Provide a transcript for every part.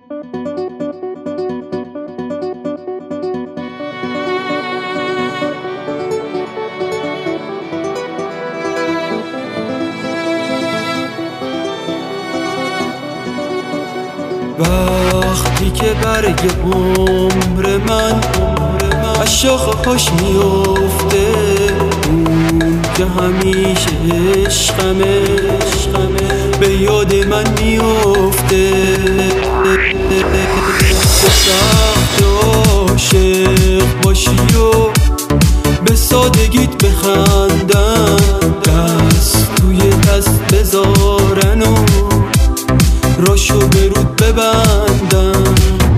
وقتی که برگ عمر من از شاخه‌هاش میفته، اون که همیشه عشقمه به یاد من میفته. به سخت عاشق باشی و به سادگیت بخندن، دست توی دست بذارن و راشو به رود ببندن.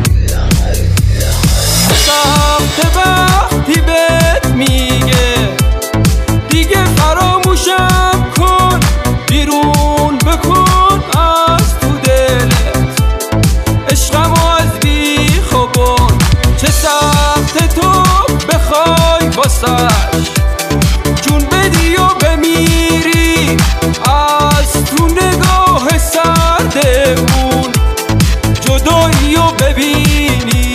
سخت وقتی بهت میگه دیگه فراموشم کن، بیرون بکن از تو دلت عشقمو از بیخوبون. چه سخت تو بخوای واسش جون بدی و بمیری، از تو نگاه سردمون جدایی و ببینی.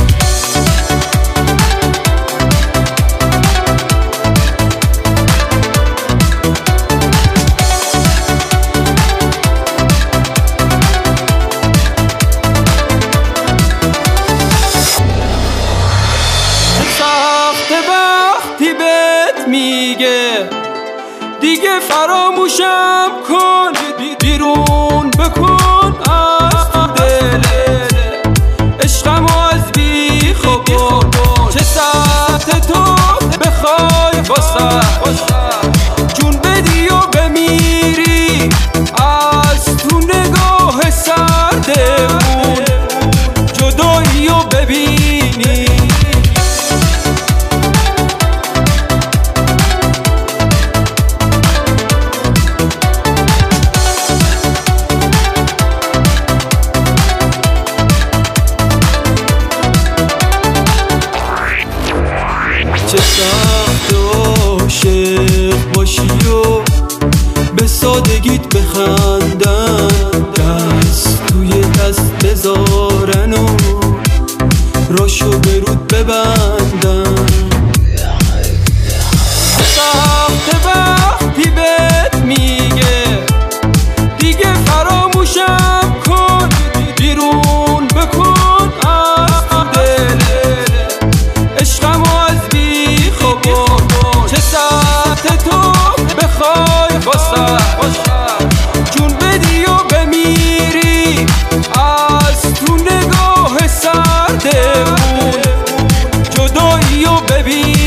میگه دیگه فراموشم کن، بیرون بکن از تو دلت عشقمو از بیخوبون. چه سخت تو بخوای واسه جون بدی و بمیری، از تو نگاه سردمون جدایی و ببینی. چه سخت عاشق باشی و به سادگیت بخندن، دست توی دست بذارن و راشو به رود ببندن. سخت وقتی بهت میگه دیگه فراموشم کن، بیرون بکن از تو دلت عشقمو از بیخوبون. چه سخت تو بخوای واسه جون بدی و بمیری، از تو نگاه سردمون جدایی و ببین.